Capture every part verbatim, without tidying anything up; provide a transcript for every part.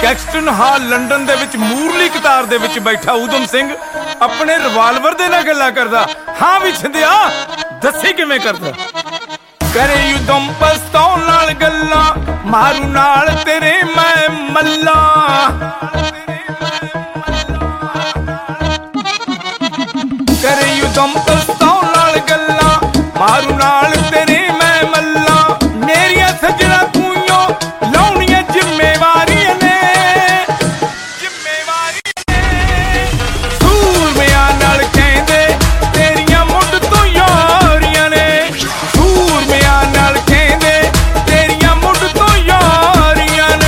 Caxton हाल London दे विच मूरली कतार दे विच बैठा उधम सिंह अपने रिवाल्वर दे नाल गल्लां करदा। हाँ भी छिंदिया दस्सी किवें करदा। करे उधम पिस्तौल नाल गल्लां मारू नाल तेरे मैं मल्ला। करे उधम पिस्तौल नाल गल्लां मारू नाल तेरे मैं मल्ला। मेरिया सजना तूं लाउणियां जिम्मेवारियां ने जिम्मेवारियां ने। सूरमियां नाल कहंदे तेरियां मुੱਢ ਤੋਂ यारियां ने। सूरमियां नाल कहंदे तेरियां मुੱਢ ਤੋਂ यारियां ने।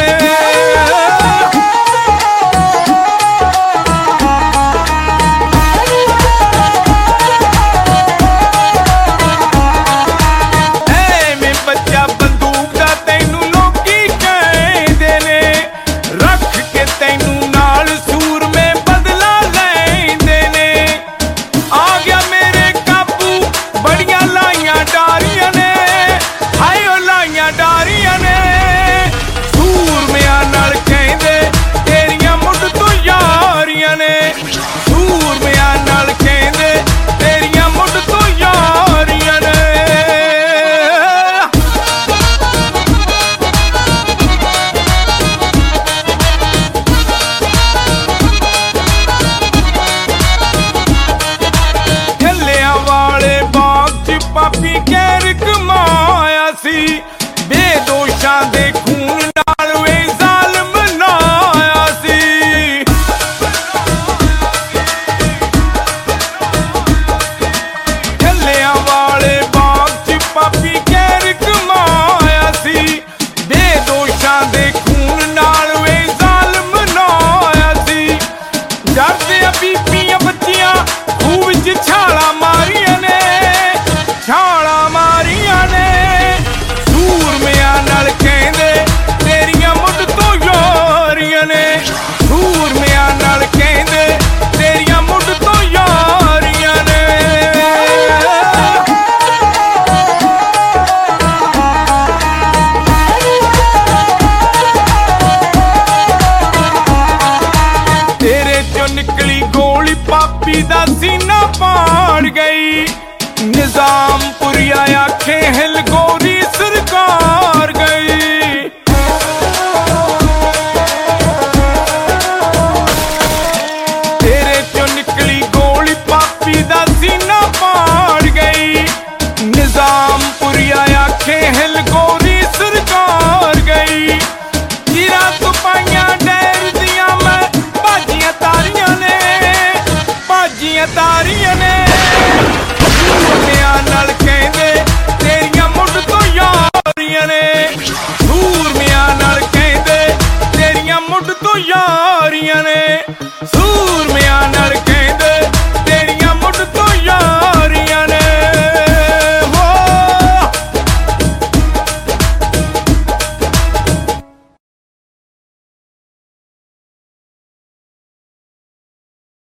बेदोशां दे खून नाल वे ज़ालिम बनाया सी। झल्लियां वाले बाग च पापी गैर कमाया सी। बेदोशां दे खून नाल वे ज़ालिम बनाया सी। डरदियां बीबियां बच्चियां खूह विच छालां मारियां ने छालां मारियां ने। सूरमियां नाल कहंदे तेरियां मुੱਢ ਤੋਂ यारियां ने। सूरमियां नाल कहंदे तेरियां मुੱਢ ਤੋਂ यारियां ने। तेरे चों निकली गोली पापी दा सीना पाड़ गई। निजामपुरिया आखे हिल गोरी सरकार गई। तेरे चों निकली गोली पापी दा सीना पाड़ गई। निजामपुरिया आखे हिल गोरी सरकार गई। जीरा तो पाइयां डैर दियां मैं भाजियां तारियां ने भाजियां तारियां ने।